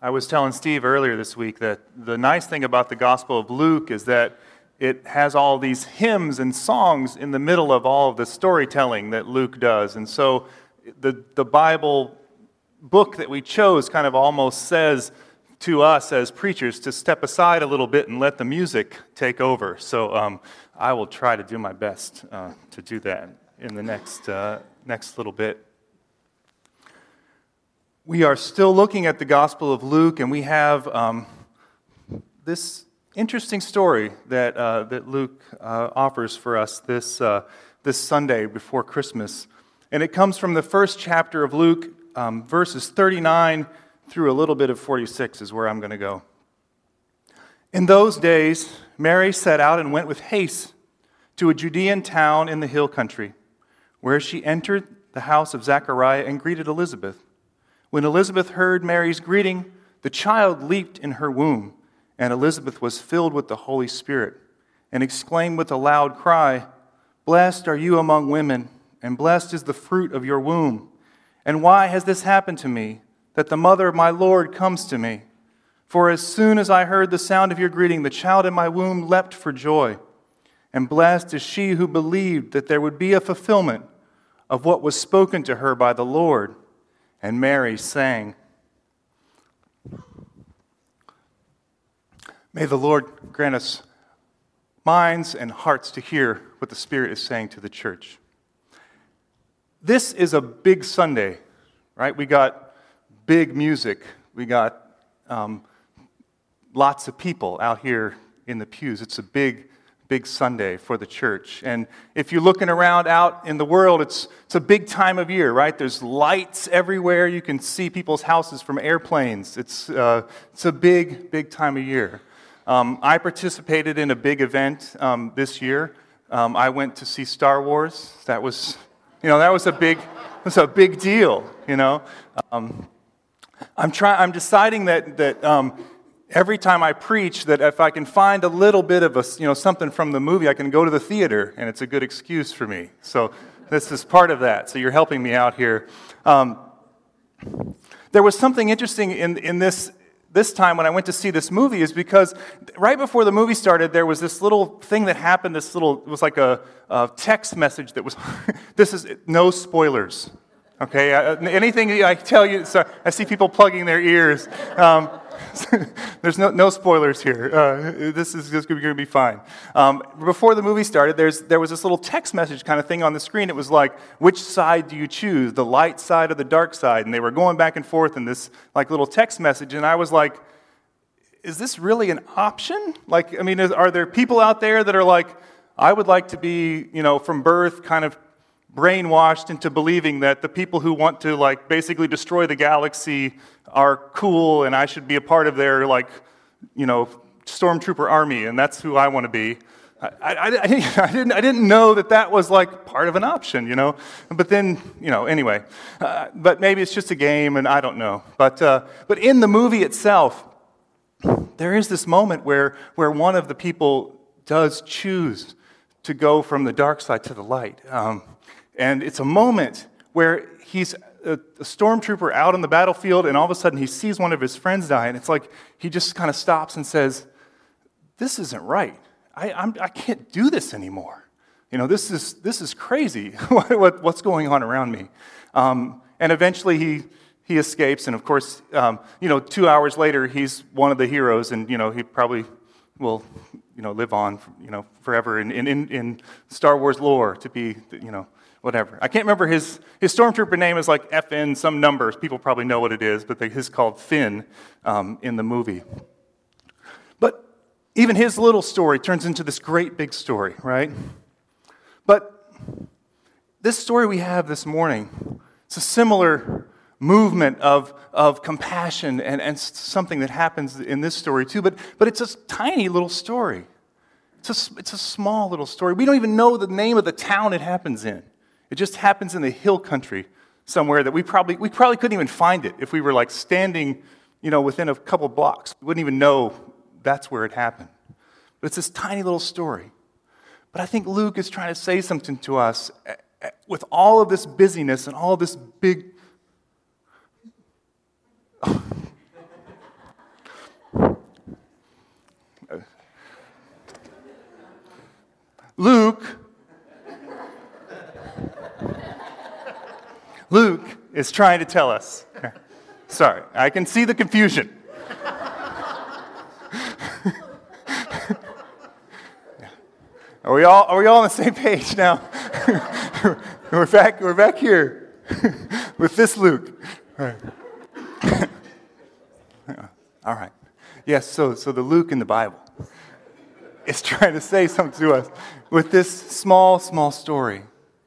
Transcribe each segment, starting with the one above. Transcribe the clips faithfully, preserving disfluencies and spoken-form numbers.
I was telling Steve earlier this week that the nice thing about the Gospel of Luke is that it has all these hymns and songs in the middle of all of the storytelling that Luke does. And so the, the Bible book that we chose kind of almost says to us as preachers to step aside a little bit and let the music take over. So um, I will try to do my best uh, to do that in the next uh, next little bit. We are still looking at the Gospel of Luke, and we have um, this interesting story that uh, that Luke uh, offers for us this uh, this Sunday before Christmas, and it comes from the first chapter of Luke, um, verses thirty-nine through a little bit of forty-six is where I'm going to go. In those days, Mary set out and went with haste to a Judean town in the hill country, where she entered the house of Zechariah and greeted Elizabeth. When Elizabeth heard Mary's greeting, the child leaped in her womb, and Elizabeth was filled with the Holy Spirit, and exclaimed with a loud cry, "Blessed are you among women, and blessed is the fruit of your womb. And why has this happened to me, that the mother of my Lord comes to me? For as soon as I heard the sound of your greeting, the child in my womb leapt for joy. And blessed is she who believed that there would be a fulfillment of what was spoken to her by the Lord." And Mary sang. May the Lord grant us minds and hearts to hear what the Spirit is saying to the church. This is a big Sunday, right? We got big music. We got um, lots of people out here in the pews. It's a big Big Sunday for the church. And if you're looking around out in the world, it's it's a big time of year, right? There's lights everywhere. You can see people's houses from airplanes. It's uh, it's a big, big time of year. Um, I participated in a big event um, this year. Um, I went to see Star Wars. That was, you know, that was a big, was a big deal. You know, um, I'm trying. I'm deciding that that. Um, Every time I preach, that if I can find a little bit of a, you know, something from the movie, I can go to the theater, and it's a good excuse for me. So this is part of that. So you're helping me out here. Um, there was something interesting in in this this time when I went to see this movie, is because right before the movie started, there was this little thing that happened. This little, it was like a, a text message that was, this is no spoilers. Okay, uh, anything I tell you, so I see people plugging their ears. Um, There's no no spoilers here. Uh, this is just going to be fine. Um, before the movie started, there's there was this little text message kind of thing on the screen. It was like, which side do you choose, the light side or the dark side? And they were going back and forth in this like little text message. And I was like, is this really an option? Like, I mean, is, are there people out there that are like, I would like to be, you know, from birth kind of brainwashed into believing that the people who want to like basically destroy the galaxy are cool and I should be a part of their like, you know, stormtrooper army, and that's who I want to be. I, I, I, didn't, I didn't I didn't know that that was like part of an option, you know. But then, you know, anyway. Uh, but maybe it's just a game, and I don't know. But uh, but in the movie itself, there is this moment where where one of the people does choose to go from the dark side to the light. Um, And it's a moment where he's a, a stormtrooper out on the battlefield, and all of a sudden he sees one of his friends die, and it's like he just kind of stops and says, "This isn't right. I I'm, I can't do this anymore. You know, this is this is crazy. what, what, what's going on around me?" Um, and eventually he he escapes, and of course, um, you know, two hours later he's one of the heroes, and you know he probably will, you know, live on, you know, forever in in in Star Wars lore to be, you know. Whatever. I can't remember his, his stormtrooper name is like F N some numbers. People probably know what it is, but they, his called Finn um, in the movie. But even his little story turns into this great big story, right? But this story we have this morning, it's a similar movement of, of compassion and, and something that happens in this story too, but, but it's a tiny little story. It's a, it's a small little story. We don't even know the name of the town it happens in. It just happens in the hill country somewhere that we probably we probably couldn't even find it if we were like standing, you know, within a couple blocks. We wouldn't even know that's where it happened. But it's this tiny little story. But I think Luke is trying to say something to us with all of this busyness and all of this big Luke is trying to tell us. Sorry, I can see the confusion. Are we all are we all on the same page now? we're back we're back here with this Luke. All right. All right. Yes, so so the Luke in the Bible is trying to say something to us with this small, small story.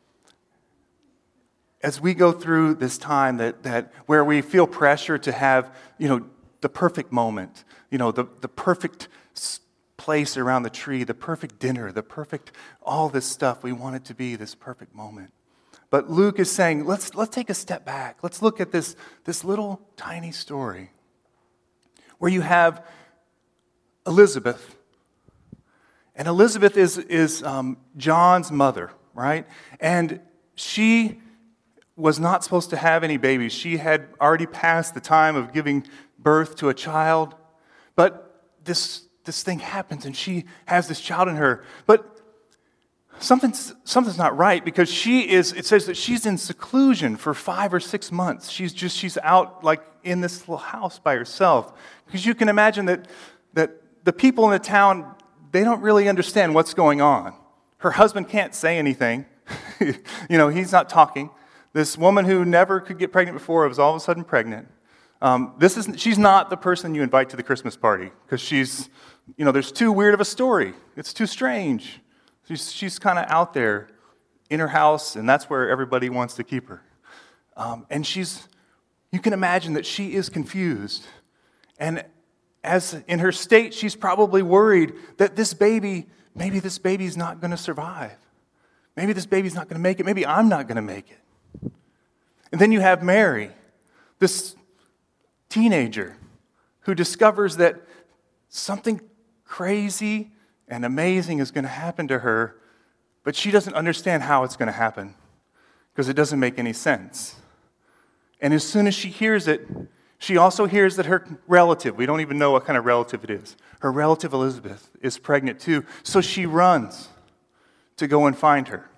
As we go through this time that that where we feel pressure to have, you know, the perfect moment, you know, the, the perfect place around the tree, the perfect dinner, the perfect, all this stuff. We want it to be this perfect moment. But Luke is saying, let's let's take a step back. Let's look at this, this little tiny story where you have Elizabeth. And Elizabeth is, is um, John's mother, right? And she was not supposed to have any babies. She had already passed the time of giving birth to a child. But this This thing happens, and she has this child in her. But something's, something's not right, because she is, it says that she's in seclusion for five or six months. She's just, she's out like in this little house by herself. Because you can imagine that, that the people in the town, they don't really understand what's going on. Her husband can't say anything. You know, he's not talking. This woman who never could get pregnant before was all of a sudden pregnant. Um, this is she's not the person you invite to the Christmas party, because she's, you know, there's too weird of a story. It's too strange. She's, she's kind of out there in her house, and that's where everybody wants to keep her. Um, and she's, you can imagine that she is confused. And as in her state, she's probably worried that this baby, maybe this baby's not going to survive. Maybe this baby's not going to make it. Maybe I'm not going to make it. And then you have Mary, this teenager who discovers that something crazy and amazing is going to happen to her, but she doesn't understand how it's going to happen because it doesn't make any sense. And as soon as she hears it, she also hears that her relative, we don't even know what kind of relative it is, her relative Elizabeth is pregnant too, so she runs to go and find her.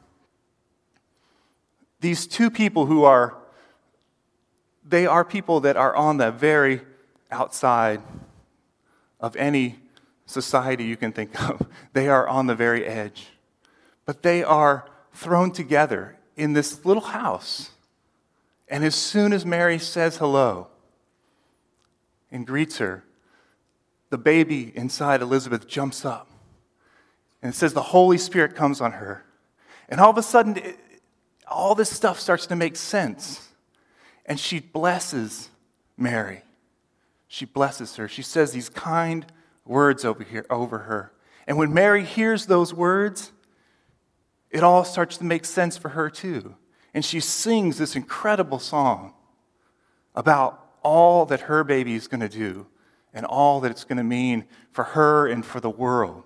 These two people who are They are people that are on the very outside of any society you can think of. They are on the very edge. But they are thrown together in this little house. And as soon as Mary says hello and greets her, the baby inside Elizabeth jumps up. And it says the Holy Spirit comes on her. And all of a sudden, it, all this stuff starts to make sense. And she blesses Mary. She blesses her. She says these kind words over here over her. And when Mary hears those words, it all starts to make sense for her too. And she sings this incredible song about all that her baby is going to do and all that it's going to mean for her and for the world.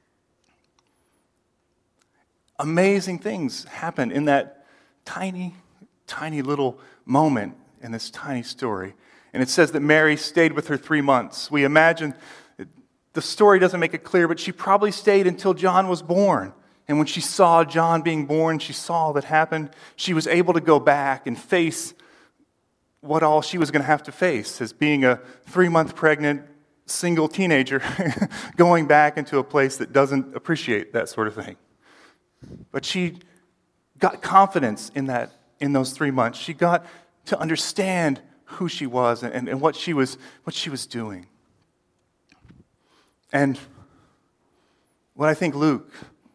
Amazing things happen in that tiny, tiny little moment in this tiny story. And it says that Mary stayed with her three months. We imagine, the story doesn't make it clear, but she probably stayed until John was born. And when she saw John being born, she saw that happened, she was able to go back and face what all she was going to have to face as being a three-month pregnant single teenager going back into a place that doesn't appreciate that sort of thing. But she got confidence in that, in those three months. She got to understand who she was and, and what she was what she was doing. And what I think Luke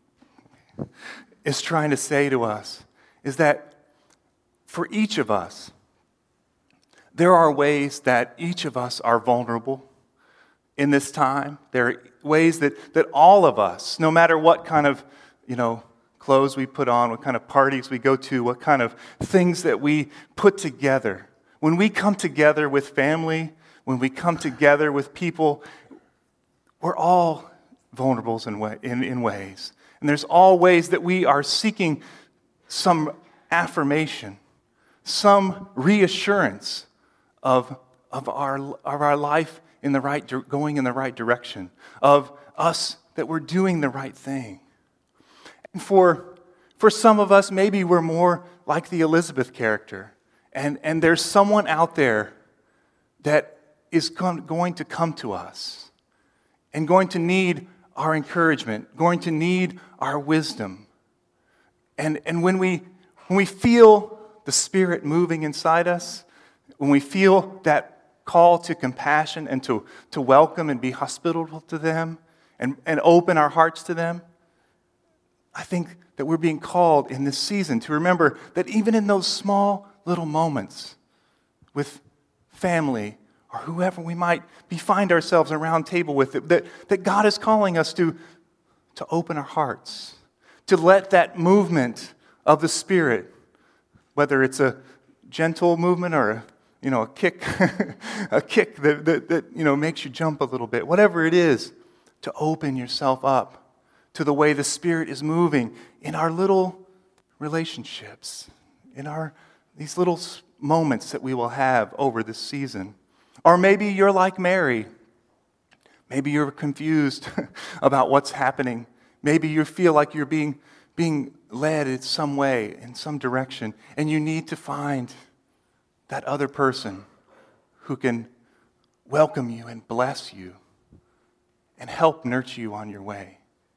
is trying to say to us is that for each of us, there are ways that each of us are vulnerable in this time. There are ways that, that all of us, no matter what kind of, you know, clothes we put on, what kind of parties we go to, what kind of things that we put together. When we come together with family, when we come together with people, we're all vulnerable in, way, in, in ways. And there's all ways that we are seeking some affirmation, some reassurance of, of, our, of our life in the right, going in the right direction, of us that we're doing the right thing. And for, for some of us, maybe we're more like the Elizabeth character. And, and there's someone out there that is come, going to come to us and going to need our encouragement, going to need our wisdom. And, and when we when we feel the Spirit moving inside us, when we feel that call to compassion and to, to welcome and be hospitable to them and, and open our hearts to them, I think that we're being called in this season to remember that even in those small little moments with family or whoever we might be find ourselves around table with, that, that God is calling us to, to open our hearts, to let that movement of the Spirit, whether it's a gentle movement or a, you know, a kick, a kick that, that, that you know makes you jump a little bit, whatever it is, to open yourself up to the way the Spirit is moving in our little relationships, in our these little moments that we will have over this season. Or maybe you're like Mary. Maybe you're confused about what's happening. Maybe you feel like you're being, being led in some way, in some direction, and you need to find that other person who can welcome you and bless you and help nurture you on your way.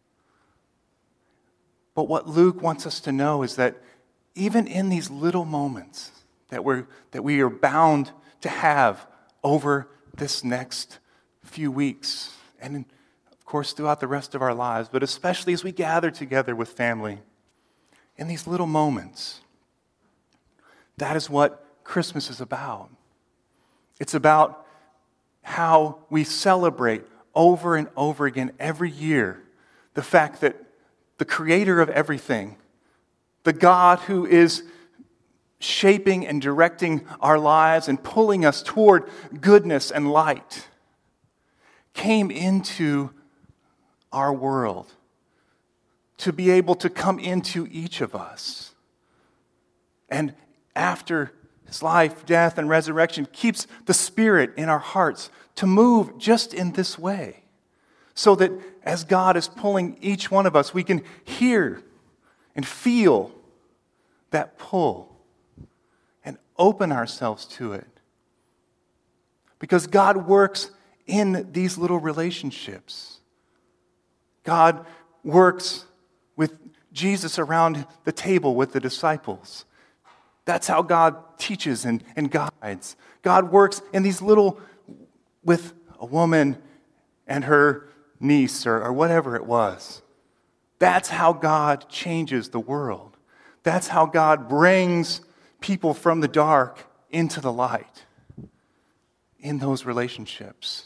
But what Luke wants us to know is that even in these little moments that we're that we are bound to have over this next few weeks, and of course throughout the rest of our lives, but especially as we gather together with family, in these little moments, that is what Christmas is about. It's about how we celebrate over and over again every year the fact that the creator of everything, the God who is shaping and directing our lives and pulling us toward goodness and light, came into our world to be able to come into each of us. And after his life, death, and resurrection, keeps the Spirit in our hearts to move just in this way, so that as God is pulling each one of us, we can hear and feel that pull and open ourselves to it. Because God works in these little relationships. God works with Jesus around the table with the disciples. That's how God teaches and, and guides. God works in these little, with a woman and her niece or, or whatever it was. That's how God changes the world. That's how God brings people from the dark into the light in those relationships.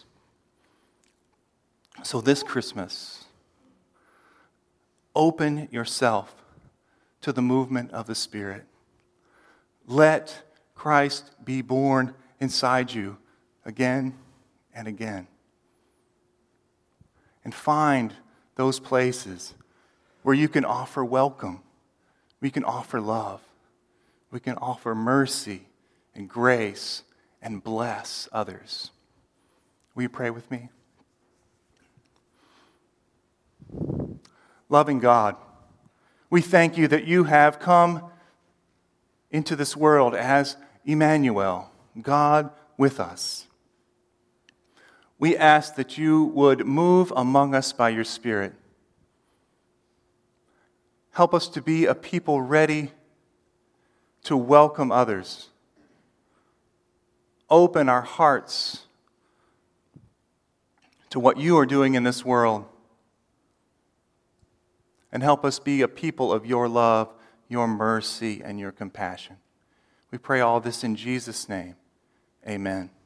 So this Christmas, open yourself to the movement of the Spirit. Let Christ be born inside you again and again. And find those places where you can offer welcome, we can offer love, we can offer mercy and grace and bless others. Will you pray with me? Loving God, we thank you that you have come into this world as Emmanuel, God with us. We ask that you would move among us by your Spirit. Help us to be a people ready to welcome others. Open our hearts to what you are doing in this world. And help us be a people of your love, your mercy, and your compassion. We pray all this in Jesus' name. Amen.